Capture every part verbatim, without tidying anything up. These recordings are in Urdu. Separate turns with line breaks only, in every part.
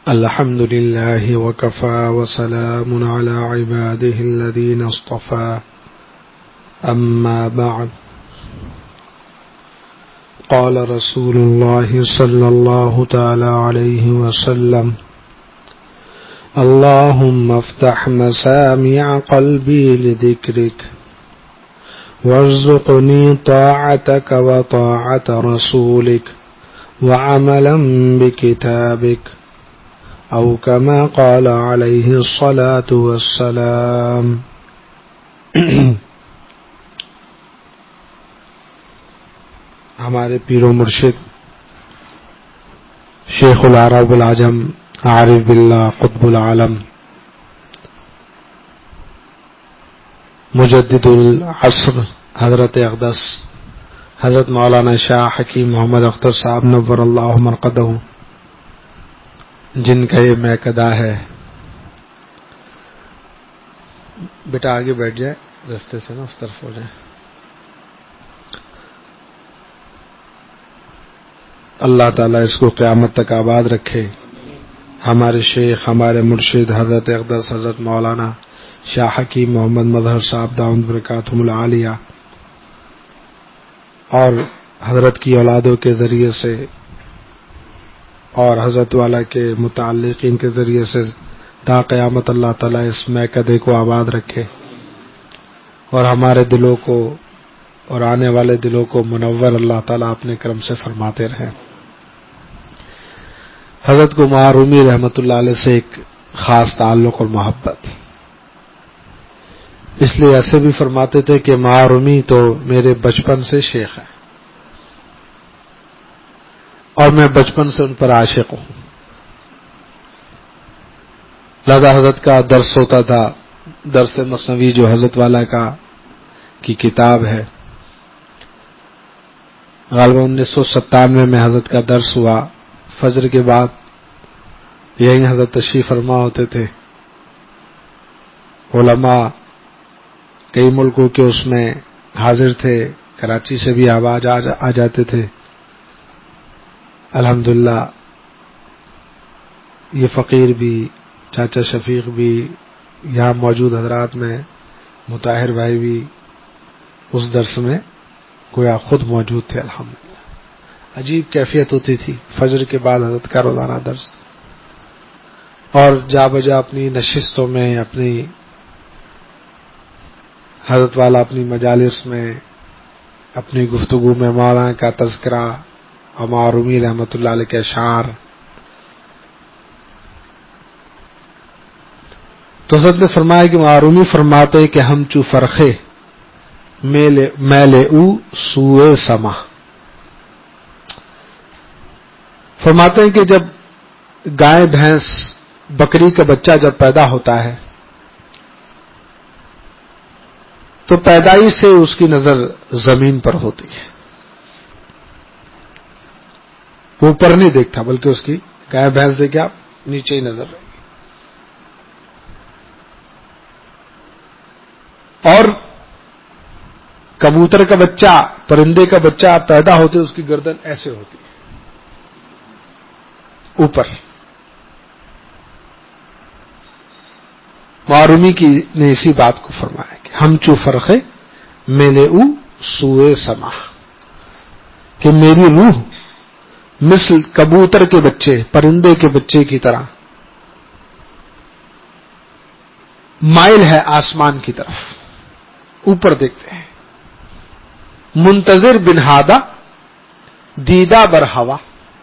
الحمد لله وكفى وسلام على عباده الذين اصطفى أما بعد قال رسول الله صلى الله تعالى عليه وسلم اللهم افتح مسامع قلبي لذكرك وارزقني طاعتك وطاعة رسولك وعملا بكتابك أو كما قال عليه الصلاة والسلام. ہمارے پیر و مرشد شیخ العرب العجم عارف باللہ قطب العالم مجدد العصر حضرت اقدس حضرت مولانا شاہ حکیم محمد اختر صاحب نور اللہ مرقدہ، جن کا یہ میکدہ ہے. بیٹا آگے بیٹھ جائے، رستے سے نا اس طرف ہو جائے. اللہ تعالیٰ اس کو قیامت تک آباد رکھے. ہمارے شیخ ہمارے مرشد حضرت اقدس حضرت مولانا شاہ حکیم محمد مظہر صاحب دامت برکاتہم العالیہ اور حضرت کی اولادوں کے ذریعے سے اور حضرت والا کے متعلقین کے ذریعے سے تا قیامت اللہ تعالیٰ اس میکدے کو آباد رکھے اور ہمارے دلوں کو اور آنے والے دلوں کو منور اللہ تعالیٰ اپنے کرم سے فرماتے رہیں. حضرت کو معرومی رحمۃ اللہ علیہ سے ایک خاص تعلق اور محبت، اس لیے ایسے بھی فرماتے تھے کہ معرومی تو میرے بچپن سے شیخ ہے اور میں بچپن سے ان پر عاشق ہوں. لہذا حضرت کا درس ہوتا تھا، درس مثنوی جو حضرت والا کا کی کتاب ہے. غالباً انیس سو ستانوے میں حضرت کا درس ہوا. فجر کے بعد یہیں حضرت تشریف فرما ہوتے تھے. علماء کئی ملکوں کے اس میں حاضر تھے، کراچی سے بھی آواز آ جاتے تھے. الحمدللہ یہ فقیر بھی، چاچا شفیق بھی، یہاں موجود حضرات میں مطاہر بھائی بھی اس درس میں گویا خود موجود تھے. الحمدللہ عجیب کیفیت ہوتی تھی فجر کے بعد حضرت کا روزانہ درس. اور جا بجا اپنی نشستوں میں، اپنی حضرت والا اپنی مجالس میں، اپنی گفتگو میں مولانا کا تذکرہ اور معرومی رحمۃ اللہ علیہ کے اشعار. تو حضرت نے فرمایا کہ معرومی فرماتے کہ ہم چو فرخے میلے او سوئے سما. فرماتے ہیں کہ جب گائے بھینس بکری کا بچہ جب پیدا ہوتا ہے تو پیدائش سے اس کی نظر زمین پر ہوتی ہے، وہ اوپر نہیں دیکھتا بلکہ اس کی گائے بھینس دیکھے آپ نیچے ہی نظر رہے گی. اور کبوتر کا بچہ، پرندے کا بچہ پیدا ہوتے اس کی گردن ایسے ہوتی ہے اوپر. معرومی کی نے اسی بات کو فرمایا کہ ہم چو فرخے میلے او سوئے سما، کہ میری روح مثل کبوتر کے بچے، پرندے کے بچے کی طرح مائل ہے آسمان کی طرف، اوپر دیکھتے ہیں. منتظر بن ہادہ دیدہ بر ہوا،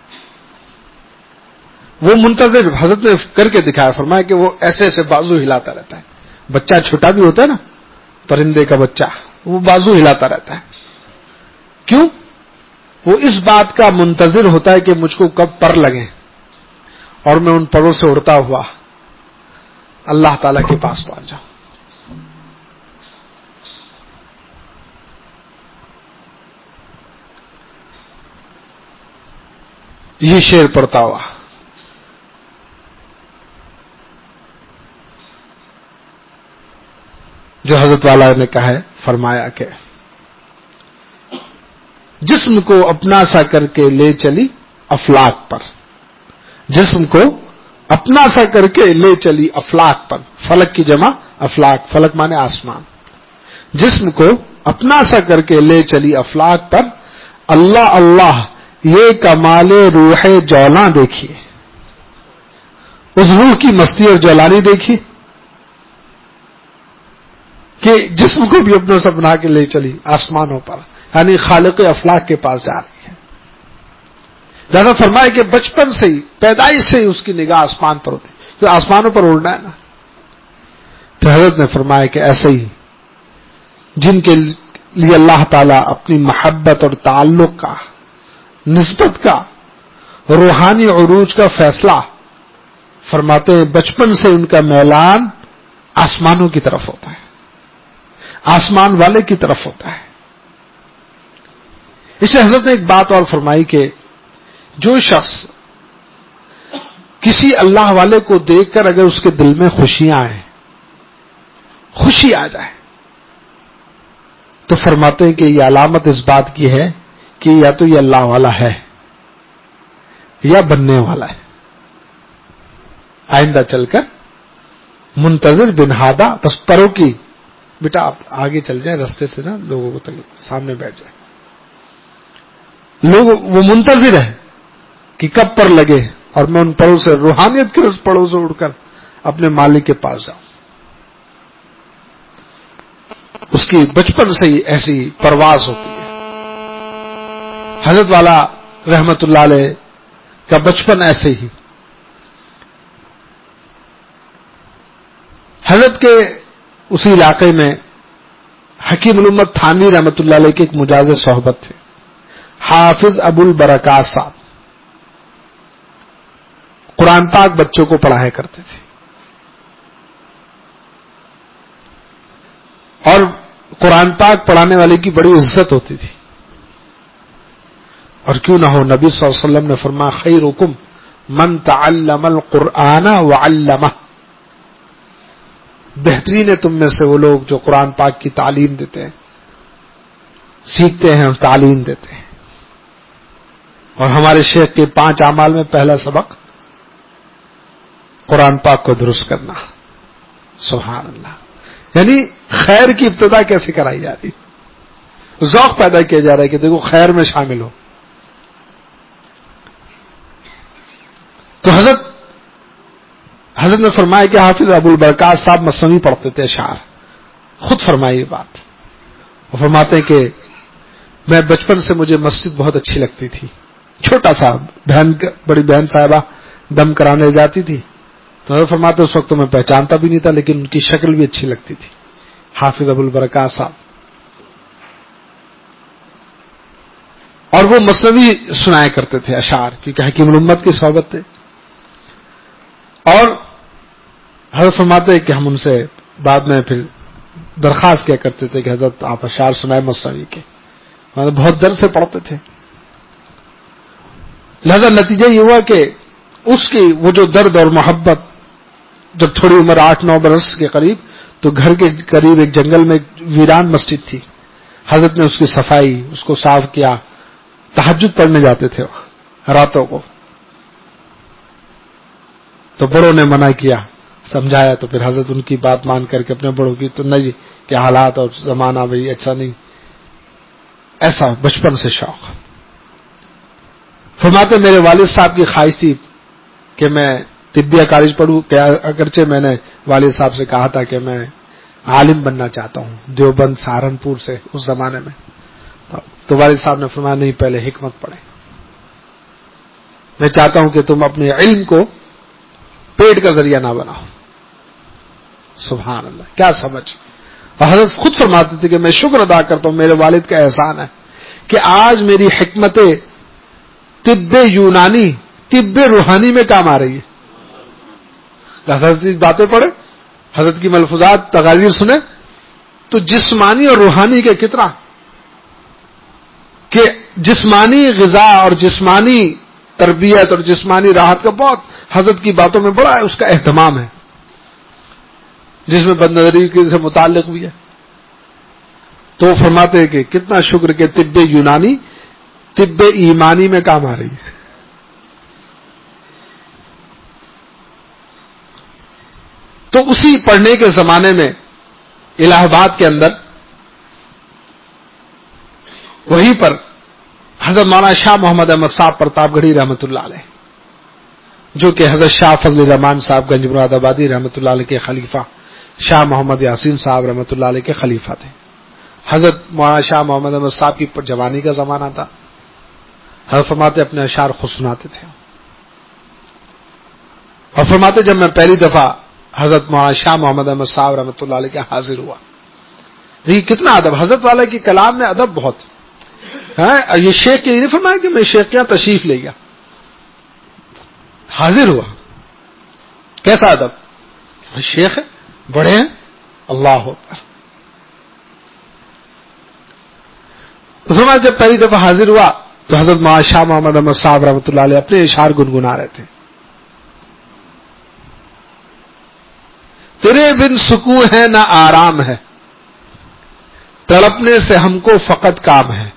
وہ منتظر حضرت نے کر کے دکھایا. فرمایا کہ وہ ایسے ایسے بازو ہلاتا رہتا ہے. بچہ چھوٹا بھی ہوتا ہے نا پرندے کا بچہ، وہ بازو ہلاتا رہتا ہے. کیوں؟ وہ اس بات کا منتظر ہوتا ہے کہ مجھ کو کب پر لگیں اور میں ان پروں سے اڑتا ہوا اللہ تعالی کے پاس پہنچ جاؤں. یہ شعر پڑھتا ہوا جو حضرت والا نے کہا ہے، فرمایا کہ جسم کو اپنا سا کر کے لے چلی افلاک پر، جسم کو اپنا سا کر کے لے چلی افلاک پر. فلک کی جمع افلاک، فلک مانے آسمان. جسم کو اپنا سا کر کے لے چلی افلاک پر. اللہ اللہ یہ کمال روح جولاں دیکھیے، اس روح کی مستی اور جولانی دیکھیے کہ جسم کو بھی اپنا سا بنا کے لے چلی آسمانوں پر، یعنی خالق افلاک کے پاس جا رہی ہے. لہذا فرمایا کہ بچپن سے ہی، پیدائش سے ہی اس کی نگاہ آسمان پر ہوتی، تو آسمانوں پر اڑنا ہے نا. تو حضرت نے فرمایا کہ ایسے ہی جن کے لیے اللہ تعالیٰ اپنی محبت اور تعلق کا، نسبت کا، روحانی عروج کا فیصلہ فرماتے ہیں، بچپن سے ان کا میلان آسمانوں کی طرف ہوتا ہے، آسمان والے کی طرف ہوتا ہے. اس سے حضرت نے ایک بات اور فرمائی کہ جو شخص کسی اللہ والے کو دیکھ کر اگر اس کے دل میں خوشیاں آئیں، خوشی آ جائے، تو فرماتے ہیں کہ یہ علامت اس بات کی ہے کہ یا تو یہ اللہ والا ہے یا بننے والا ہے. آئندہ چل کر منتظر بن ہادہ، بس پروں کی بیٹا آپ آگے چل جائیں رستے سے نا، لوگوں کو سامنے بیٹھ جائیں. لوگ وہ منتظر ہے کہ کب پر لگے اور میں ان پروں سے، روحانیت کے اس پروں سے اڑ کر اپنے مالک کے پاس جاؤں. اس کی بچپن سے ہی ایسی پرواز ہوتی ہے. حضرت والا رحمت اللہ علیہ کا بچپن ایسے ہی. حضرت کے اسی علاقے میں حکیم الامت تھانوی رحمت اللہ علیہ کے ایک مجاز صحبت تھے، حافظ ابو البرکات صاحب. قرآن پاک بچوں کو پڑھایا کرتے تھے، اور قرآن پاک پڑھانے والے کی بڑی عزت ہوتی تھی. اور کیوں نہ ہو، نبی صلی اللہ علیہ وسلم نے فرمایا خیرکم من تعلم القرآن وعلمہ، بہترین ہے تم میں سے وہ لوگ جو قرآن پاک کی تعلیم دیتے ہیں، سیکھتے ہیں اور تعلیم دیتے ہیں. اور ہمارے شیخ کے پانچ اعمال میں پہلا سبق قرآن پاک کو درست کرنا. سبحان اللہ. یعنی خیر کی ابتدا کیسے کرائی جاتی، ذوق پیدا کیا جا رہا ہے کہ دیکھو خیر میں شامل ہو. تو حضرت حضرت نے فرمایا کہ حافظ ابو البرکات صاحب مثنوی پڑھتے تھے، اشعار. خود فرمائی یہ بات. وہ فرماتے ہیں کہ میں بچپن سے مجھے مسجد بہت اچھی لگتی تھی. چھوٹا سا بہن، بڑی بہن صاحبہ دم کرانے جاتی تھی، تو حضرت فرماتے اس وقت تو میں پہچانتا بھی نہیں تھا، لیکن ان کی شکل بھی اچھی لگتی تھی. حافظ ابو البرکات صاحب. اور وہ مثنوی سنایا کرتے تھے اشعار، کیونکہ حکیم الامت کی صحبت تھے. اور حضرت فرماتے کہ ہم ان سے بعد میں پھر درخواست کیا کرتے تھے کہ حضرت آپ اشعار سنائے مثنوی کے. مطلب بہت درد سے پڑھتے تھے. لہذا نتیجہ یہ ہوا کہ اس کی وہ جو درد اور محبت، جب تھوڑی عمر آٹھ نو برس کے قریب، تو گھر کے قریب ایک جنگل میں ویران مسجد تھی. حضرت نے اس کی صفائی، اس کو صاف کیا. تہجد پڑھنے جاتے تھے راتوں کو. تو بڑوں نے منع کیا، سمجھایا، تو پھر حضرت ان کی بات مان کر کے اپنے بڑوں کی، تو نہیں کہ حالات اور زمانہ بھائی اچھا نہیں. ایسا بچپن سے شوق. فرماتے میرے والد صاحب کی خواہش تھی کہ میں طبیہ کالج پڑھوں، کہ اگرچہ میں نے والد صاحب سے کہا تھا کہ میں عالم بننا چاہتا ہوں، دیوبند سہارنپور سے اس زمانے میں. تو والد صاحب نے فرمایا نہیں، پہلے حکمت پڑھیں. میں چاہتا ہوں کہ تم اپنے علم کو پیٹ کا ذریعہ نہ بناؤ. سبحان اللہ، کیا سمجھ. اور حضرت خود فرماتے تھے کہ میں شکر ادا کرتا ہوں، میرے والد کا احسان ہے کہ آج میری حکمت طب یونانی، طب روحانی میں کام آ رہی ہے. حضرت کی باتیں پڑھیں، حضرت کی ملفوظات، تقاریر سنیں، تو جسمانی اور روحانی کے کتنا کہ جسمانی غذا اور جسمانی تربیت اور جسمانی راحت کا بہت حضرت کی باتوں میں بڑا ہے اس کا اہتمام ہے، جس میں بد نظری سے متعلق بھی ہے. تو وہ فرماتے ہیں کہ کتنا شکر کہ طب یونانی طب ایمانی میں کام آ رہی ہے. تو اسی پڑھنے کے زمانے میں الہ آباد کے اندر وہیں پر حضرت مولانا شاہ محمد احمد صاحب پرتاپ گڑھی رحمۃ اللہ علیہ، جو کہ حضرت شاہ فضل الرحمان صاحب گنج مراد آبادی رحمۃ اللہ علیہ کے خلیفہ شاہ محمد یاسین صاحب رحمۃ اللہ علیہ کے خلیفہ تھے. حضرت مولانا شاہ محمد احمد صاحب کی جوانی کا زمانہ تھا. حضرت فرماتے اپنے اشعار خود سناتے تھے اور فرماتے جب میں پہلی دفعہ حضرت مولانا شاہ محمد احمد صاحب رحمۃ اللہ علیہ کے حاضر ہوا، دیکھیے کتنا ادب، حضرت والے کی کلام میں ادب بہت ہے. یہ شیخ کے لیے نہیں فرمایا کہ میں شیخ کے یہاں تشریف لے گیا، حاضر ہوا، کیسا ادب، شیخ ہے، بڑے ہیں، اللہ اکبر. فرمایا جب پہلی دفعہ حاضر ہوا تو حضرت مولانا شاہ محمد احمد صاحب رحمۃ اللہ علیہ اپنے اشعار گنگنا رہے تھے. تیرے بن سکون ہے نہ آرام ہے، تڑپنے سے ہم کو فقط کام ہے.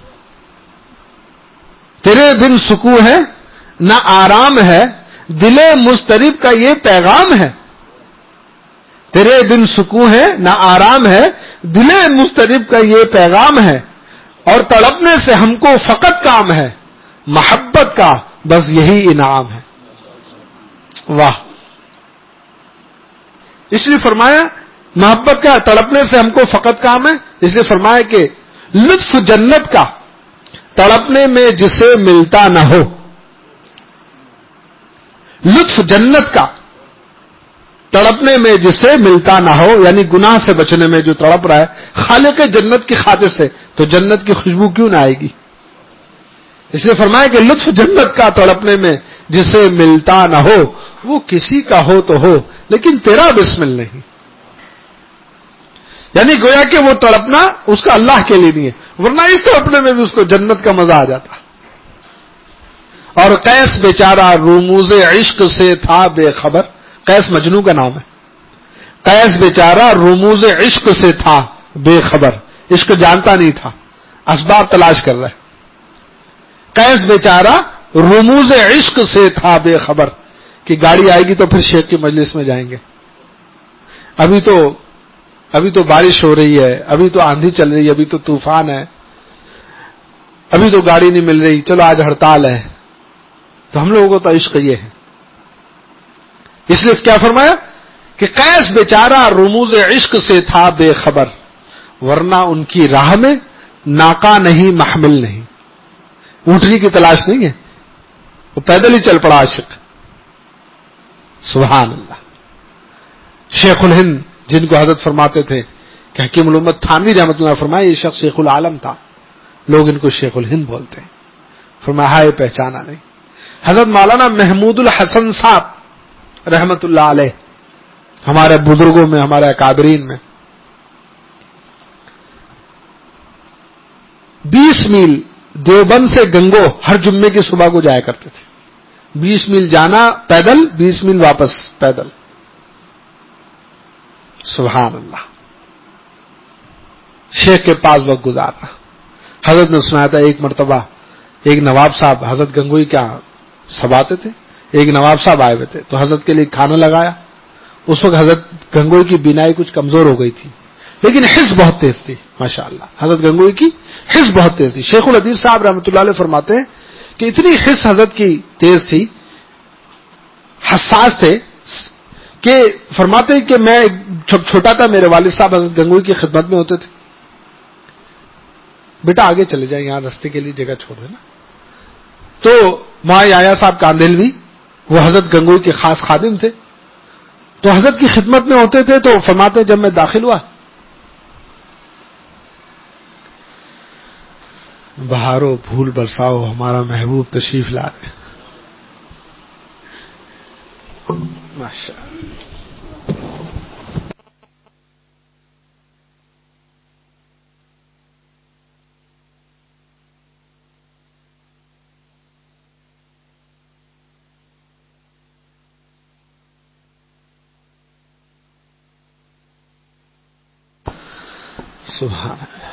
تیرے بن سکون ہے نہ آرام ہے، دل مضطرب کا یہ پیغام ہے. تیرے بن سکون ہے نہ آرام ہے، دل مضطرب کا یہ پیغام ہے. اور تڑپنے سے ہم کو فقط کام ہے، محبت کا بس یہی انعام ہے. واہ. اس لیے فرمایا محبت کا تڑپنے سے ہم کو فقط کام ہے. اس لیے فرمایا کہ لطف جنت کا تڑپنے میں جسے ملتا نہ ہو. لطف جنت کا تڑپنے میں جسے ملتا نہ ہو، یعنی گناہ سے بچنے میں جو تڑپ رہا ہے خالق جنت کی خاطر سے، تو جنت کی خوشبو کیوں نہ آئے گی. اس لیے فرمایا کہ لطف جنت کا تڑپنے میں جسے ملتا نہ ہو، وہ کسی کا ہو تو ہو لیکن تیرا بسمل نہیں. یعنی گویا کہ وہ تڑپنا اس کا اللہ کے لیے نہیں ہے، ورنہ اس تڑپنے میں بھی اس کو جنت کا مزہ آ جاتا. اور قیس بیچارہ رموز عشق سے تھا بے خبر. قیس مجنوں کا نام ہے. قیس بیچارہ رموز عشق سے تھا بے خبر، عشق جانتا نہیں تھا، اسباب تلاش کر رہا ہے. قیس بیچارہ رموز عشق سے تھا بے خبر کہ گاڑی آئے گی تو پھر شیخ کی مجلس میں جائیں گے، ابھی تو ابھی تو بارش ہو رہی ہے، ابھی تو آندھی چل رہی ہے، ابھی تو طوفان ہے، ابھی تو گاڑی نہیں مل رہی، چلو آج ہڑتال ہے. تو ہم لوگوں کو تو عشق یہ ہے. اس لیے کیا فرمایا کہ قیس بیچارہ رموز عشق سے تھا بے خبر، ورنہ ان کی راہ میں ناقہ نہیں محمل نہیں. اونٹنی کی تلاش نہیں ہے، وہ پیدل ہی چل پڑا عاشق. سبحان اللہ. شیخ الہند جن کو حضرت فرماتے تھے کہ حکیم الامت تھانوی رحمۃ اللہ فرمائے یہ شخص شیخ العالم تھا، لوگ ان کو شیخ الہند بولتے ہیں. فرمایا ہائے پہچانا نہیں. حضرت مولانا محمود الحسن صاحب رحمۃ اللہ علیہ، ہمارے بزرگوں میں، ہمارے اکابرین میں، بیس میل دیوبند سے گنگو ہر جمعے کی صبح کو جایا کرتے تھے. بیس میل جانا پیدل، بیس میل واپس پیدل. سبحان اللہ. شیخ کے پاس وقت گزارنا. حضرت نے سنایا تھا ایک مرتبہ ایک نواب صاحب حضرت گنگوئی کیا سب آتے تھے، ایک نواب صاحب آئے ہوئے تھے تو حضرت کے لیے کھانا لگایا. اس وقت حضرت گنگوئی کی بینائی کچھ کمزور ہو گئی تھی لیکن حفظ بہت تیز تھی. ماشاءاللہ حضرت گنگوئی کی حفظ بہت تیز تھی. شیخ الحدیث صاحب رحمۃ اللہ علیہ فرماتے ہیں کہ اتنی حفظ حضرت کی تیز تھی، حساس تھے کہ فرماتے ہیں کہ میں جب چھوٹا تھا میرے والد صاحب حضرت گنگوئی کی خدمت میں ہوتے تھے. بیٹا آگے چلے جائیں، یہاں رستے کے لیے جگہ چھوڑ دینا. تو وہاں یایا صاحب کاندھلوی وہ حضرت گنگوئی کے خاص خادم تھے، تو حضرت کی خدمت میں ہوتے تھے. تو فرماتے جب میں داخل ہوا، بہارو پھول برساؤ ہمارا محبوب تشریف لا رہے. ماشاء سبحان اللہ.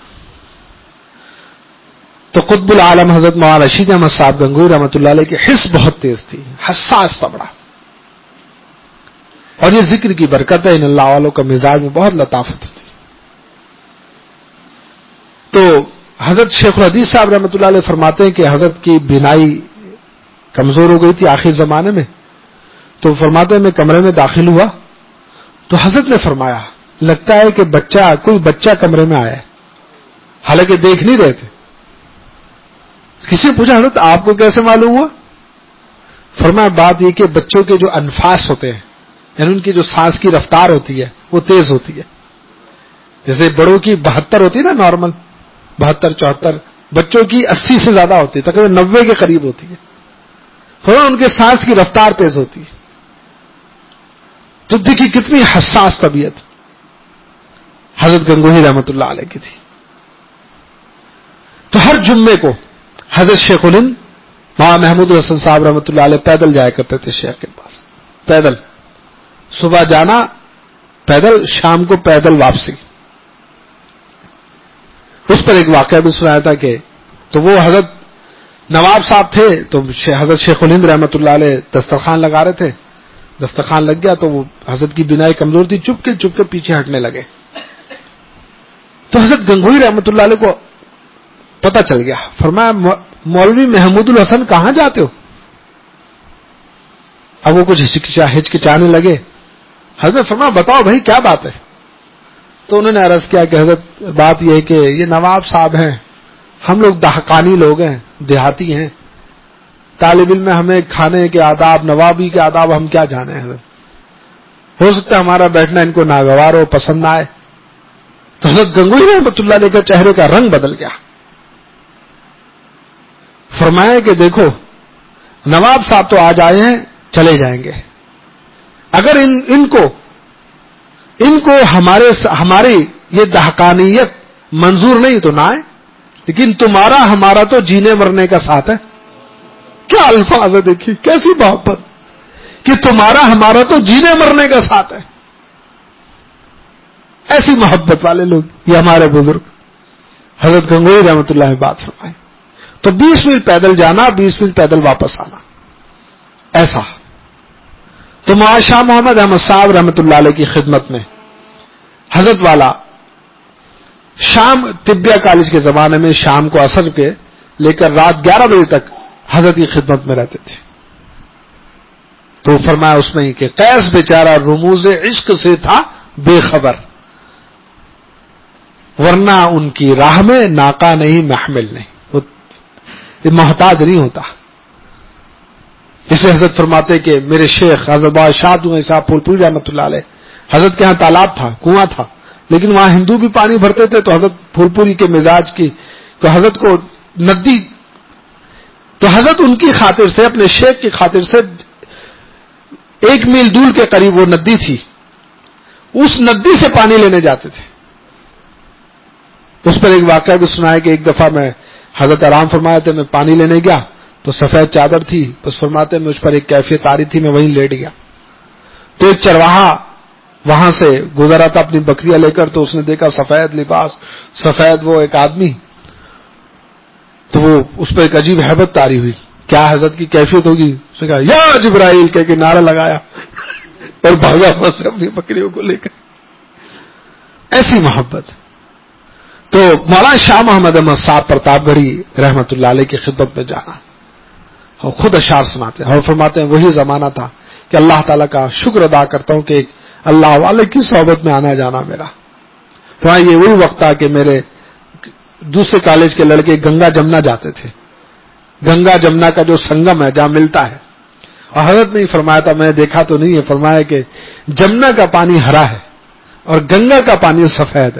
تو قطب العالم حضرت مولانا رشید احمد صاحب گنگوئی رحمۃ اللہ علیہ کی حس بہت تیز تھی، حساس تھا بڑا. اور یہ ذکر کی برکت ہے، ان اللہ والوں کا مزاج میں بہت لطافت ہوتی ہے. تو حضرت شیخ الحدیث صاحب رحمۃ اللہ علیہ فرماتے ہیں کہ حضرت کی بینائی کمزور ہو گئی تھی آخر زمانے میں. تو فرماتے ہیں میں کمرے میں داخل ہوا تو حضرت نے فرمایا لگتا ہے کہ بچہ کوئی بچہ کمرے میں آیا ہے، حالانکہ دیکھ نہیں رہے تھے. کسی نے پوچھا حضرت آپ کو کیسے معلوم ہوا؟ فرمایا بات یہ کہ بچوں کے جو انفاس ہوتے ہیں، یعنی ان کی جو سانس کی رفتار ہوتی ہے وہ تیز ہوتی ہے. جیسے بڑوں کی بہتر ہوتی ہے نا، نارمل بہتر چوہتر، بچوں کی اسی سے زیادہ ہوتی ہے، تقریباً نوے کے قریب ہوتی ہے. تھوڑا ان کے سانس کی رفتار تیز ہوتی ہے. تو دیکھیے کتنی حساس طبیعت حضرت گنگوہی رحمۃ اللہ علیہ کی تھی. تو ہر جمعے کو حضرت شیخ الہند مولانا محمود الحسن صاحب رحمۃ اللہ علیہ پیدل جایا کرتے تھے شیخ کے پاس. پیدل صبح جانا پیدل، شام کو پیدل واپسی. اس پر ایک واقعہ بھی سنایا تھا کہ تو وہ حضرت نواب صاحب تھے تو حضرت شیخ الہند رحمۃ اللہ علیہ دسترخوان لگا رہے تھے. دسترخوان لگ گیا تو وہ حضرت کی بینائی کمزور تھی، چپ کے چپ کے پیچھے ہٹنے لگے. تو حضرت گنگوہی رحمۃ اللہ علیہ کو پتہ چل گیا. فرمایا مولوی محمود الحسن کہاں جاتے ہو؟ اب وہ کچھ ہچکچانے لگے. حضرت نے فرمایا بتاؤ بھائی کیا بات ہے؟ تو انہوں نے عرض کیا کہ حضرت بات یہ ہے کہ یہ نواب صاحب ہیں، ہم لوگ دہقانی لوگ ہیں، دیہاتی ہیں، طالب علم میں ہمیں کھانے کے آداب، نوابی کے آداب ہم کیا جانے حضرت، ہو سکتا ہے ہمارا بیٹھنا ان کو ناگوار ہو، پسند نہ آئے. تو حضرت گنگوہی رحمۃ اللہ علیہ کے چہرے کا رنگ بدل گیا. فرمایا کہ دیکھو نواب صاحب تو آج آئے ہیں، چلے جائیں گے. اگر ان ان کو ان کو ہمارے ہماری یہ دہقانیت منظور نہیں تو نہ آئے، لیکن تمہارا ہمارا تو جینے مرنے کا ساتھ ہے. کیا الفاظ ہے، دیکھیے کیسی محبت کہ تمہارا ہمارا تو جینے مرنے کا ساتھ ہے. ایسی محبت والے لوگ یہ ہمارے بزرگ حضرت گنگوہی رحمۃ اللہ علیہ بات فرمائے. تو بیس منٹ پیدل جانا، بیس منٹ پیدل واپس آنا، ایسا. تو مولانا شاہ محمد احمد صاحب رحمۃ اللہ علیہ کی خدمت میں حضرت والا شام طبیہ کالج کے زمانے میں شام کو عصر کے لے کر رات گیارہ بجے تک حضرت کی خدمت میں رہتے تھے. تو فرمایا اس میں ہی کہ قیس بیچارہ رموز عشق سے تھا بے خبر، ورنہ ان کی راہ میں ناقہ نہیں محمل نہیں، وہ محتاج نہیں ہوتا. اسے حضرت فرماتے کہ میرے شیخ حضرت بادشاہ صاحب پھول پوری رحمۃ اللہ علیہ، حضرت کے ہاں تالاب تھا، کنواں تھا، لیکن وہاں ہندو بھی پانی بھرتے تھے. تو حضرت پھول پوری کے مزاج کی تو حضرت کو ندی، تو حضرت ان کی خاطر سے، اپنے شیخ کی خاطر سے ایک میل دور کے قریب وہ ندی تھی، اس ندی سے پانی لینے جاتے تھے. اس پر ایک واقعہ بھی سنا ہے کہ ایک دفعہ میں حضرت آرام فرمایا تھے، میں پانی لینے گیا تو سفید چادر تھی، بس فرماتے میں اس پر ایک کیفیت آ رہی تھی، میں وہیں لیٹ گیا. تو ایک چرواہا وہاں سے گزرا تھا اپنی بکریاں لے کر، تو اس نے دیکھا سفید لباس، سفید وہ ایک آدمی، تو وہ اس پہ ایک عجیب ہیبت طاری ہوئی. کیا حضرت کی کیفیت ہوگی؟ اس نے کہا یا جبرائیل کہہ کے نعرہ لگایا اور بھاگا وہاں سے اپنی بکریوں کو لے کر. ایسی محبت. تو مولانا شاہ محمد احمد صاحب پرتاپ گڑھی رحمۃ اللہ علیہ کی خدمت میں جانا، اور خود اشعار سناتے ہیں اور فرماتے ہیں وہی زمانہ تھا کہ اللہ تعالیٰ کا شکر ادا کرتا ہوں کہ ایک اللہ والے کی صحبت میں آنا جانا میرا. تو یہ وہی وقت تھا کہ میرے دوسرے کالج کے لڑکے گنگا جمنا جاتے تھے. گنگا جمنا کا جو سنگم ہے جہاں ملتا ہے، اور حضرت نے فرمایا تھا، میں نے دیکھا تو نہیں ہے، فرمایا کہ جمنا کا پانی ہرا ہے اور گنگا کا پانی سفید ہے.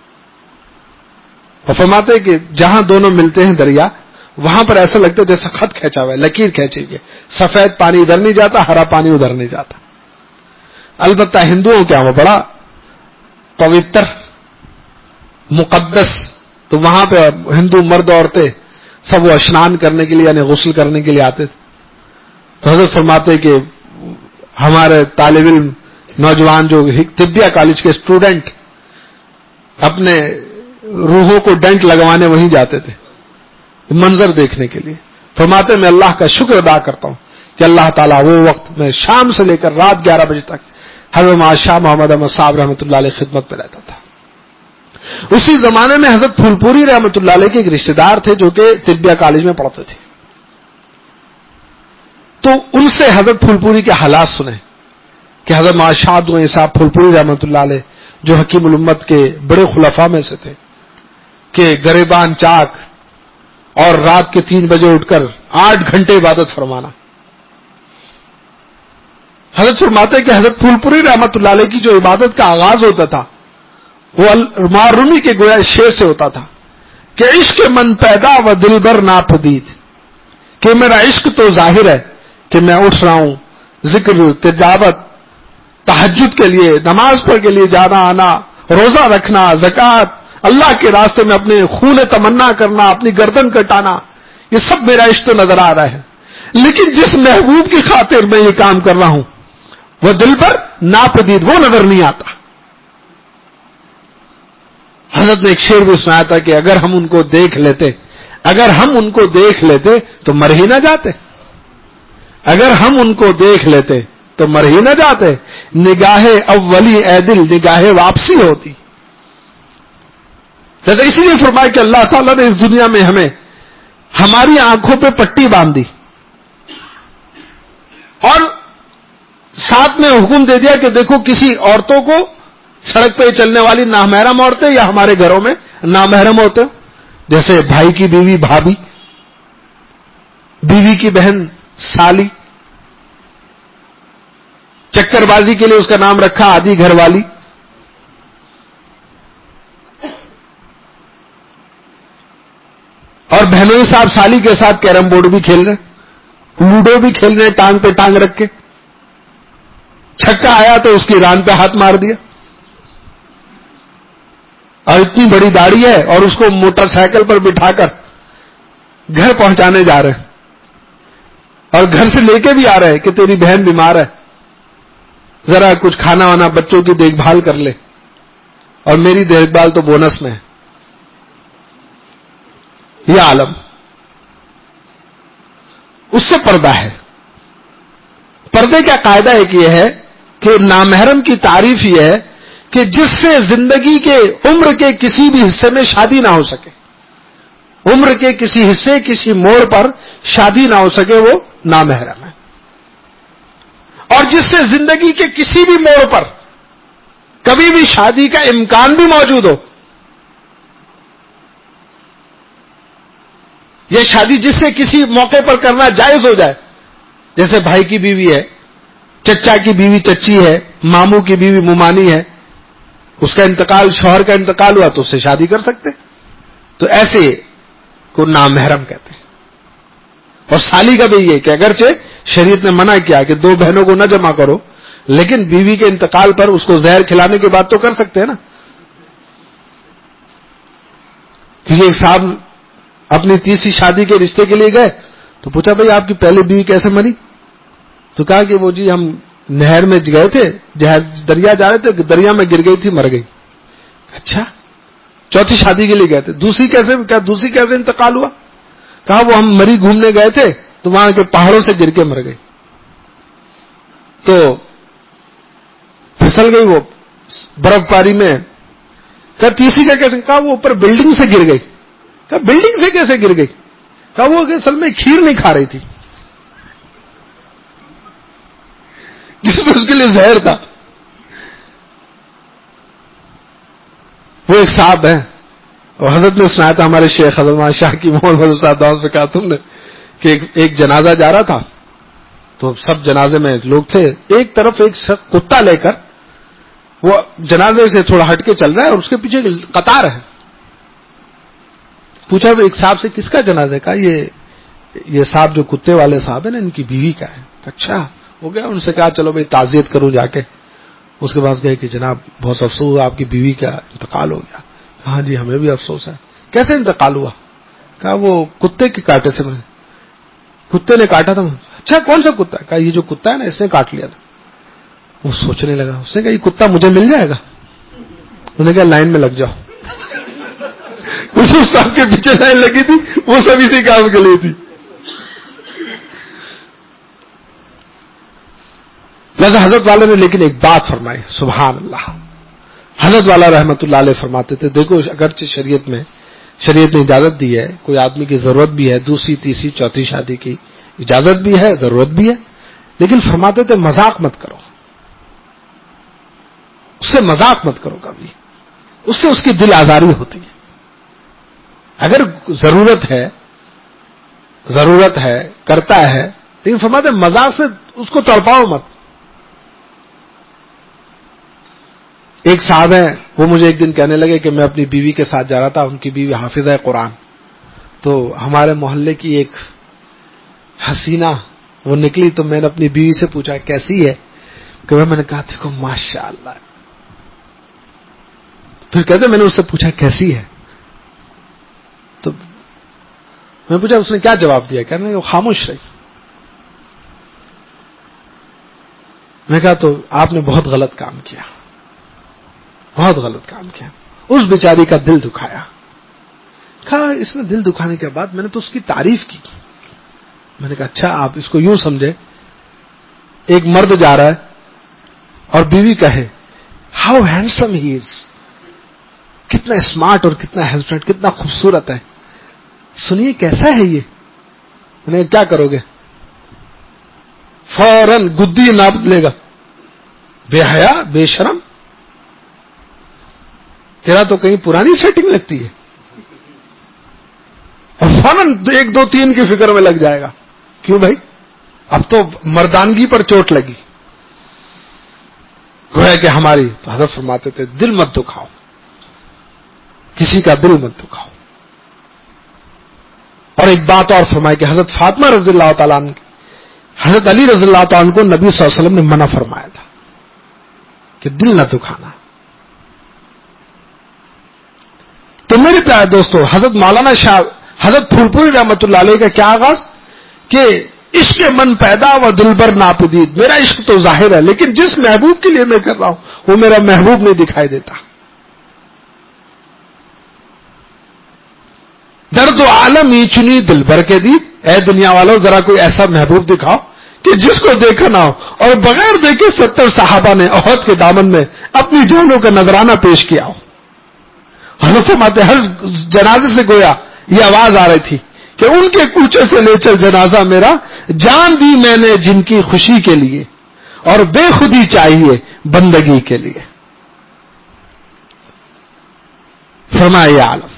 اور فرماتے کہ جہاں دونوں ملتے ہیں دریا، وہاں پر ایسا لگتا ہے جیسا خط کھینچا ہوا ہے، لکیر کھینچی ہوئی ہے، سفید پانی ادھر نہیں جاتا، ہرا پانی ادھر نہیں جاتا. البتہ ہندوؤں کیا وہ بڑا پوتر مقدس، تو وہاں پہ ہندو مرد عورتیں سب وہ اشنان کرنے کے لیے یعنی غسل کرنے کے لیے آتے تھے. تو حضرت فرماتے کہ ہمارے طالب علم نوجوان جو طبیہ کالج کے اسٹوڈنٹ اپنے روحوں کو ڈنٹ لگوانے وہیں جاتے تھے منظر دیکھنے کے لیے. فرماتے میں اللہ کا شکر ادا کرتا ہوں کہ اللہ تعالیٰ وہ وقت میں شام سے لے کر رات گیارہ بجے تک حضرت شاہ محمد احمد صاحب رحمۃ اللہ علیہ خدمت میں رہتا تھا. اسی زمانے میں حضرت پھول پوری رحمۃ اللہ علیہ کے ایک رشتے دار تھے جو کہ طبیہ کالج میں پڑھتے تھے. تو ان سے حضرت پھول پوری کے حالات سنے کہ حضرت شاہ صاحب پھول پوری رحمۃ اللہ علیہ جو حکیم الامت کے بڑے خلفاء میں سے تھے کہ گریبان چاک اور رات کے تین بجے اٹھ کر آٹھ گھنٹے عبادت فرمانا. حضرت فرماتے کہ حضرت پھول پوری رحمۃ اللہ علیہ کی جو عبادت کا آغاز ہوتا تھا وہ معرومی کے گویا شعر سے ہوتا تھا کہ عشق من پیدا و دل بر ناپدید، کہ میرا عشق تو ظاہر ہے کہ میں اٹھ رہا ہوں ذکر تلاوت تہجد کے لیے، نماز پڑھ کے لیے جانا آنا، روزہ رکھنا، زکوٰۃ، اللہ کے راستے میں اپنے خون تمنا کرنا، اپنی گردن کٹانا، یہ سب میرا عشق تو نظر آ رہا ہے. لیکن جس محبوب کی خاطر میں یہ کام کر رہا ہوں وہ دل پر ناپدید، وہ نظر نہیں آتا. حضرت نے ایک شعر بھی سنایا تھا کہ اگر ہم ان کو دیکھ لیتے اگر ہم ان کو دیکھ لیتے تو مر ہی نہ جاتے، اگر ہم ان کو دیکھ لیتے تو مر ہی نہ جاتے، نگاہ اولی اے دل نگاہ واپسی ہوتی. تو اسی لیے فرمایا کہ اللہ تعالیٰ نے اس دنیا میں ہمیں ہماری آنکھوں پہ پٹی باندھ دی اور ساتھ میں حکم دے دیا کہ دیکھو کسی عورتوں کو سڑک پہ چلنے والی نامحرم عورتیں یا ہمارے گھروں میں نامحرم ہوتے جیسے بھائی کی بیوی بھابھی، بیوی کی بہن سالی، چکر بازی کے لیے اس کا نام رکھا آدھی گھر والی. اور بہنوئی صاحب سالی کے ساتھ کیرم بورڈ بھی کھیل رہے، لوڈو بھی کھیل رہے ٹانگ پہ ٹانگ رکھ کے. چھکا آیا تو اس کی ران پہ ہاتھ مار دیا. اور اتنی بڑی داڑھی ہے اور اس کو موٹر سائیکل پر بٹھا کر گھر پہنچانے جا رہے ہیں اور گھر سے لے کے بھی آ رہے ہیں کہ تیری بہن بیمار ہے، ذرا کچھ کھانا وانا بچوں کی دیکھ بھال کر لے، اور میری دیکھ بھال تو بونس میں ہے. یہ عالم اس سے پردہ ہے. پردے کا قاعدہ ایک یہ ہے کہ نامحرم کی تعریف یہ ہے کہ جس سے زندگی کے عمر کے کسی بھی حصے میں شادی نہ ہو سکے، عمر کے کسی حصے کسی موڑ پر شادی نہ ہو سکے، وہ نامحرم ہے. اور جس سے زندگی کے کسی بھی موڑ پر کبھی بھی شادی کا امکان بھی موجود ہو، یہ شادی جس سے کسی موقع پر کرنا جائز ہو جائے، جیسے بھائی کی بیوی ہے، چچا کی بیوی چچی ہے، ماموں کی بیوی ممانی ہے، اس کا انتقال شوہر کا انتقال ہوا تو اس سے شادی کر سکتے، تو ایسے کو نامحرم کہتے ہیں. اور سالی کا بھی یہ کہ اگرچہ شریعت نے منع کیا کہ دو بہنوں کو نہ جمع کرو، لیکن بیوی کے انتقال پر اس کو زہر کھلانے کی بات تو کر سکتے ہیں نا. کیونکہ ایک صاحب اپنی تیسری شادی کے رشتے کے لیے گئے تو پوچھا بھائی آپ کی پہلی بیوی کیسے مری؟ تو کہا کہ وہ جی ہم نہر میں گئے تھے، دریا جا رہے تھے کہ دریا میں گر گئی تھی، مر گئی. اچھا، چوتھی شادی کے لیے گئے تھے، دوسری کیسے کیا دوسری کیسے انتقال ہوا؟ کہا وہ ہم مری گھومنے گئے تھے تو وہاں کے پہاڑوں سے گر کے مر گئی، تو پھسل گئی وہ برف پاری میں. کہا تیسری کا کیسے؟ کہا وہ اوپر بلڈنگ سے گر گئی. کہا بلڈنگ سے کیسے گر گئی؟ کہا وہ اصل میں کھیر نہیں کھا رہی تھی جس میں اس کے لیے زہر تھا. وہ ایک صاحب ہے اور حضرت نے سنایا تھا ہمارے شیخ حضرت شاہ کی محمد استاد سے کہا تم نے کہ ایک, ایک جنازہ جا رہا تھا تو سب جنازے میں لوگ تھے، ایک طرف ایک کتا لے کر وہ جنازے سے تھوڑا ہٹ کے چل رہا ہے اور اس کے پیچھے قطار ہے. پوچھا ایک صاحب سے کس کا جنازہ ہے؟ کہا یہ یہ صاحب جو کتے والے صاحب ہیں نا ان کی بیوی کا ہے. اچھا ہو گیا. ان سے کہا چلو بھائی تعزیت کروں جا کے. اس کے پاس گئے کہ جناب بہت افسوس آپ کی بیوی کا انتقال ہو گیا. ہاں جی ہمیں بھی افسوس ہے. کیسے انتقال ہوا؟ کہا وہ کتے کے کاٹے سے، میں کتے نے کاٹا تھا. اچھا کون سا کتا؟ کہا یہ جو کتا ہے نا اس نے کاٹ لیا تھا. وہ سوچنے لگا، اس نے کہا یہ کتا مجھے مل جائے گا؟ انہوں نے کہا لائن میں لگ جاؤ. کچھ اس صاحب کے پیچھے لائن لگی تھی، وہ سب اسی کام کے لیے تھی. لہذا حضرت والے نے لیکن ایک بات فرمائی، سبحان اللہ. حضرت والا رحمت اللہ علیہ فرماتے تھے دیکھو اگرچہ شریعت میں شریعت نے اجازت دی ہے، کوئی آدمی کی ضرورت بھی ہے، دوسری تیسری چوتھی شادی کی اجازت بھی ہے، ضرورت بھی ہے، لیکن فرماتے تھے مذاق مت کرو، اس سے مذاق مت کرو کبھی، اس سے اس کی دل آزاری ہوتی ہے. اگر ضرورت ہے ضرورت ہے کرتا ہے، لیکن فرماتے ہیں مذاق سے اس کو تڑپاؤ مت. ایک صاحب ہیں، وہ مجھے ایک دن کہنے لگے کہ میں اپنی بیوی کے ساتھ جا رہا تھا، ان کی بیوی حافظہ قرآن، تو ہمارے محلے کی ایک حسینہ وہ نکلی، تو میں نے اپنی بیوی سے پوچھا کیسی ہے، کہ میں نے کہا دیکھو ماشاء اللہ. پھر کہتے میں نے اس سے پوچھا کیسی ہے، تو میں نے پوچھا اس نے کیا جواب دیا، کہنے لگا وہ خاموش رہی. میں نے کہا تو آپ نے بہت غلط کام کیا، بہت غلط کام کیا. اس بیچاری کا دل دکھایا. کہا اس میں دل دکھانے کے بعد میں نے تو اس کی تعریف کی. میں نے کہا اچھا آپ اس کو یوں سمجھے، ایک مرد جا رہا ہے اور بیوی کہے ہاؤ ہینڈسم ہی از، کتنا اسمارٹ اور کتنا ہینڈسم، کتنا خوبصورت ہے، سنیے کیسا ہے یہ. میں نے کیا کرو گے؟ فوراً گدی ناپ لے گا، بے حیا بے شرم، تیرا تو کہیں پرانی سیٹنگ لگتی ہے، اور فوراً ایک دو تین کی فکر میں لگ جائے گا. کیوں بھائی؟ اب تو مردانگی پر چوٹ لگی، گویا کہ ہماری. تو حضرت فرماتے تھے دل مت دکھاؤ، کسی کا دل مت دکھاؤ. اور ایک بات اور فرمائی کہ حضرت فاطمہ رضی اللہ تعالیٰ عنہ، حضرت علی رضی اللہ تعالیٰ عنہ کو نبی صلی اللہ علیہ وسلم نے منع فرمایا تھا کہ دل نہ دکھانا. تو میرے پیارے دوستو، حضرت مولانا شاہ حضرت پھول پوری رحمت اللہ علیہ کا کیا آغاز کہ عشق من پیدا و دلبر ناپدید. میرا عشق تو ظاہر ہے، لیکن جس محبوب کے لیے میں کر رہا ہوں وہ میرا محبوب نہیں دکھائی دیتا. درد و عالم ای چنی دلبر کے دی. اے دنیا والوں ذرا کوئی ایسا محبوب دکھاؤ کہ جس کو دیکھا نہ ہو. اور بغیر دیکھے ستر صحابہ نے احد کے دامن میں اپنی جانوں کا نذرانہ پیش کیا ہو. حضرت فرماتے ہر جنازے سے گویا یہ آواز آ رہی تھی کہ ان کے کوچے سے لے چل جنازہ میرا، جان دی میں نے جن کی خوشی کے لیے، اور بے خودی چاہیے بندگی کے لیے. فرمائے یا عالم.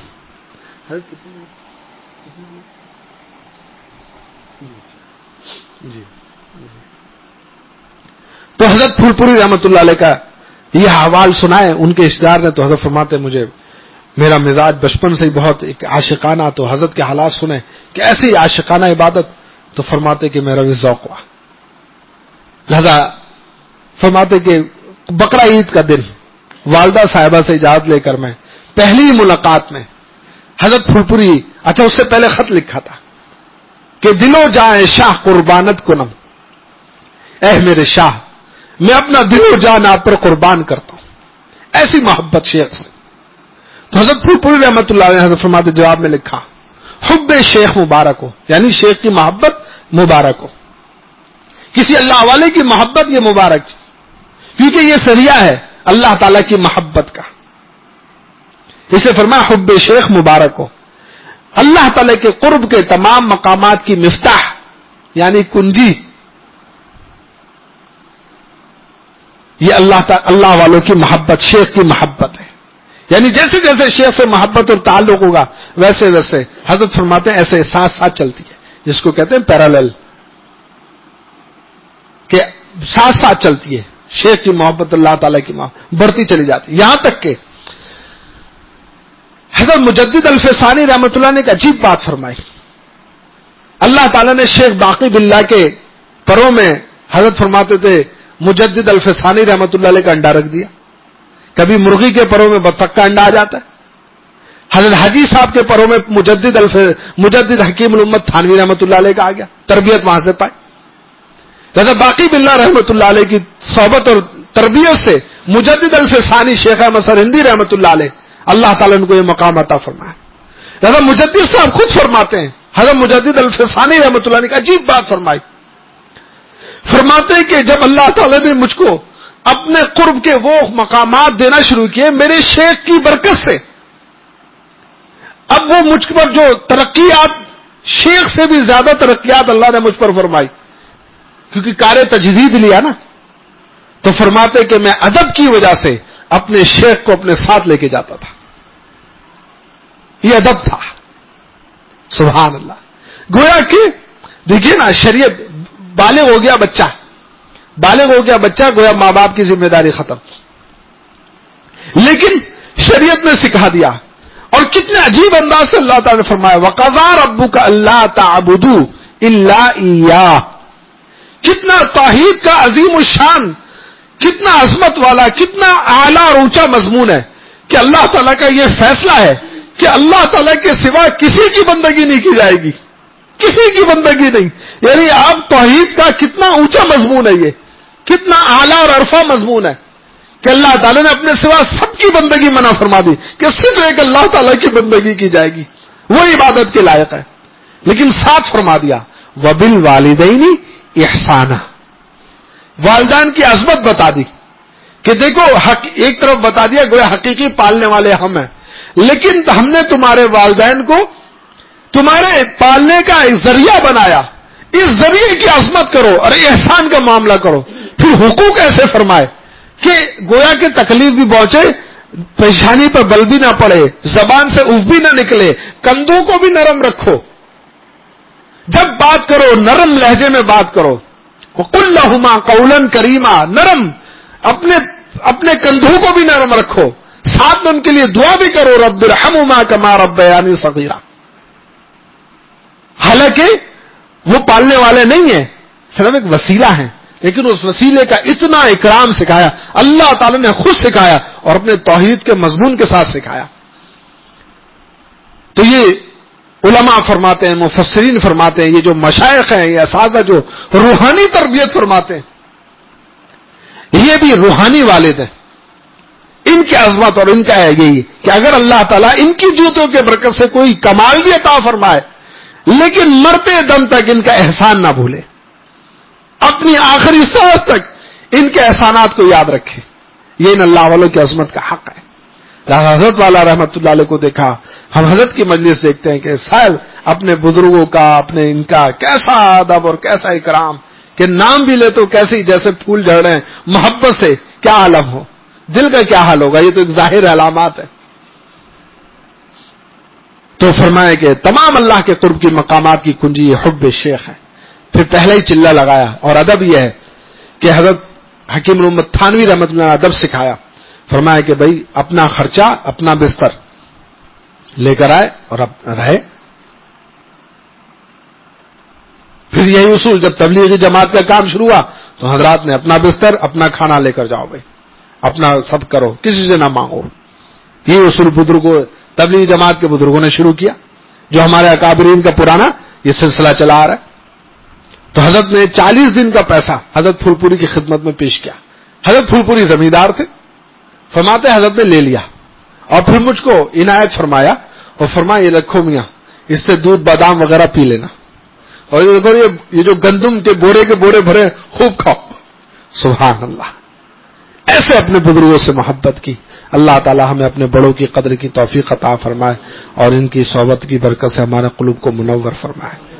تو حضرت پھول پوری رحمت اللہ علیہ کا یہ حوال سنائے ان کے اشتہار نے. تو حضرت فرماتے مجھے میرا مزاج بچپن سے ہی بہت ایک عاشقانہ، تو حضرت کے حالات سنے کہ ایسی عاشقانہ عبادت، تو فرماتے کہ میرا بھی ذوق ہوا. لہذا فرماتے کہ بقرہ عید کا دن والدہ صاحبہ سے اجازت لے کر میں پہلی ملاقات میں حضرت پھول پوری، اچھا اس سے پہلے خط لکھا تھا کہ دلو جائے شاہ قربانت کنم، اے میرے شاہ میں اپنا دل و جان آپ پر قربان کرتا ہوں. ایسی محبت شیخ سے. تو حضرت پھول پوری رحمت اللہ علیہ حضرت فرماتے جواب میں لکھا حب شیخ مبارک ہو، یعنی شیخ کی محبت مبارک ہو. کسی اللہ والے کی محبت یہ مبارک، کیونکہ یہ ذریعہ ہے اللہ تعالی کی محبت کا. اسے فرمایا حب شیخ مبارک ہو. اللہ تعالی کے قرب کے تمام مقامات کی مفتاح یعنی کنجی یہ اللہ تعالی اللہ والوں کی محبت، شیخ کی محبت ہے. یعنی جیسے جیسے شیخ سے محبت اور تعلق ہوگا ویسے ویسے حضرت فرماتے ہیں ایسے ساتھ ساتھ چلتی ہے، جس کو کہتے ہیں پیرالل، کہ ساتھ ساتھ چلتی ہے. شیخ کی محبت اللہ تعالی کی محبت بڑھتی چلی جاتی ہے. یہاں تک کہ حضرت مجدد الفسانی رحمت اللہ نے ایک عجیب بات فرمائی. اللہ تعالیٰ نے شیخ باقی باللہ کے پروں میں حضرت فرماتے تھے مجدد الفسانی رحمت اللہ علیہ کا انڈا رکھ دیا. کبھی مرغی کے پروں میں بطخ کا انڈا آ جاتا ہے. حضرت حاجی صاحب کے پروں میں مجدد الف مجدد حکیم الامت تھانوی رحمت اللہ علیہ کا آ گیا، تربیت وہاں سے پائی. حضرت باقی باللہ رحمت اللہ علیہ کی صحبت اور تربیت سے مجدد الفسانی شیخ احمد سرہندی رحمت اللہ علیہ اللہ تعالیٰ نے کو یہ مقام عطا فرمایا. حضرت مجدد صاحب خود فرماتے ہیں، حضرت مجدد الفسانی رحمت اللہ نے ایک عجیب بات فرمائی. فرماتے کہ جب اللہ تعالی نے مجھ کو اپنے قرب کے وہ مقامات دینا شروع کیے میرے شیخ کی برکت سے، اب وہ مجھ پر جو ترقیات، شیخ سے بھی زیادہ ترقیات اللہ نے مجھ پر فرمائی، کیونکہ کار تجدید لیا نا، تو فرماتے کہ میں ادب کی وجہ سے اپنے شیخ کو اپنے ساتھ لے کے جاتا تھا. یہ ادب تھا. سبحان اللہ. گویا کہ دیکھیے نا، شریعت، بالغ ہو گیا بچہ، بالغ ہو گیا بچہ، گویا ماں باپ کی ذمہ داری ختم، لیکن شریعت نے سکھا دیا. اور کتنے عجیب انداز سے اللہ تعالی نے فرمایا وَقَضَىٰ رَبُّكَ أَلَّا تَعْبُدُوا إِلَّا إِيَّاهُ. کتنا توحید کا عظیم الشان، کتنا عظمت والا، کتنا اعلیٰ اور اونچا مضمون ہے کہ اللہ تعالیٰ کا یہ فیصلہ ہے کہ اللہ تعالیٰ کے سوا کسی کی بندگی نہیں کی جائے گی، کسی کی بندگی نہیں. یعنی آپ توحید کا کتنا اونچا مضمون ہے، یہ کتنا اعلیٰ اور عرفہ مضمون ہے کہ اللہ تعالیٰ نے اپنے سوا سب کی بندگی منع فرما دی کہ صرف ایک اللہ تعالیٰ کی بندگی کی جائے گی، وہ عبادت کے لائق ہے. لیکن ساتھ فرما دیا وَبِالْوَالِدَيْنِ احسانہ، والدین کی عظمت بتا دی کہ دیکھو حق، ایک طرف بتا دیا گویا حقیقی پالنے والے ہم ہیں، لیکن ہم نے تمہارے والدین کو تمہارے پالنے کا ایک ذریعہ بنایا، اس ذریعے کی عظمت کرو اور احسان کا معاملہ کرو. پھر حقوق ایسے فرمائے کہ گویا کہ تکلیف بھی پہنچے، پیشانی پر بل بھی نہ پڑے، زبان سے اف بھی نہ نکلے، کندھوں کو بھی نرم رکھو، جب بات کرو نرم لہجے میں بات کرو. وَقُلْ لَهُمَا قَوْلًا كَرِيمًا، نرم، اپنے اپنے کندھوں کو بھی نرم رکھو، ساتھ میں ان کے لیے دعا بھی کرو رب ارحمهما كما ربياني صغيرا. حالانکہ وہ پالنے والے نہیں ہیں، صرف ایک وسیلہ ہیں، لیکن اس وسیلے کا اتنا اکرام سکھایا اللہ تعالی نے خود سکھایا اور اپنے توحید کے مضمون کے ساتھ سکھایا. تو یہ علماء فرماتے ہیں، مفسرین فرماتے ہیں، یہ جو مشائخ ہیں، یہ اساتذہ جو روحانی تربیت فرماتے ہیں، یہ بھی روحانی والد ہیں. ان کی عظمت اور ان کا ہے یہی کہ اگر اللہ تعالیٰ ان کی جوتوں کے برکت سے کوئی کمال بھی عطا فرمائے، لیکن مرتے دم تک ان کا احسان نہ بھولے، اپنی آخری سانس تک ان کے احسانات کو یاد رکھے. یہ ان اللہ والوں کی عظمت کا حق ہے. حضرت والا رحمت اللہ علیہ کو دیکھا، ہم حضرت کی مجلس دیکھتے ہیں کہ سائل اپنے بزرگوں کا، اپنے ان کا کیسا ادب اور کیسا اکرام کہ نام بھی لے تو کیسے جیسے پھول جھڑ رہے ہیں محبت سے. کیا عالم ہو، دل کا کیا حال ہوگا. یہ تو ایک ظاہر علامات ہے. تو فرمائے کہ تمام اللہ کے قرب کی مقامات کی کنجی یہ حب شیخ ہے. پھر پہلا ہی چلہ لگایا. اور ادب یہ ہے کہ حضرت حکیم محمد تھانوی رحمۃ اللہ نے ادب سکھایا. فرمایا کہ بھائی اپنا خرچہ، اپنا بستر لے کر آئے اور اب رہے. پھر یہی اصول جب تبلیغی جماعت کا کام شروع ہوا تو حضرات نے اپنا بستر، اپنا کھانا لے کر جاؤ بھائی، اپنا سب کرو، کسی سے نہ مانگو. یہ اصول بزرگوں، تبلیغی جماعت کے بزرگوں نے شروع کیا، جو ہمارے اکابرین کا پرانا یہ سلسلہ چلا آ رہا ہے. تو حضرت نے چالیس دن کا پیسہ حضرت پھول پوری کی خدمت میں پیش کیا. حضرت پھول پوری زمیندار تھے. فرماتے حضرت نے لے لیا اور پھر مجھ کو عنایت فرمایا اور فرمایا یہ رکھو میاں، اس سے دودھ بادام وغیرہ پی لینا، اور یہ جو گندم کے بورے کے بورے بھرے خوب کھاؤ. سبحان اللہ. ایسے اپنے بزرگوں سے محبت کی. اللہ تعالی ہمیں اپنے بڑوں کی قدر کی توفیق عطا فرمائے اور ان کی صحبت کی برکت سے ہمارے قلوب کو منور فرمائے.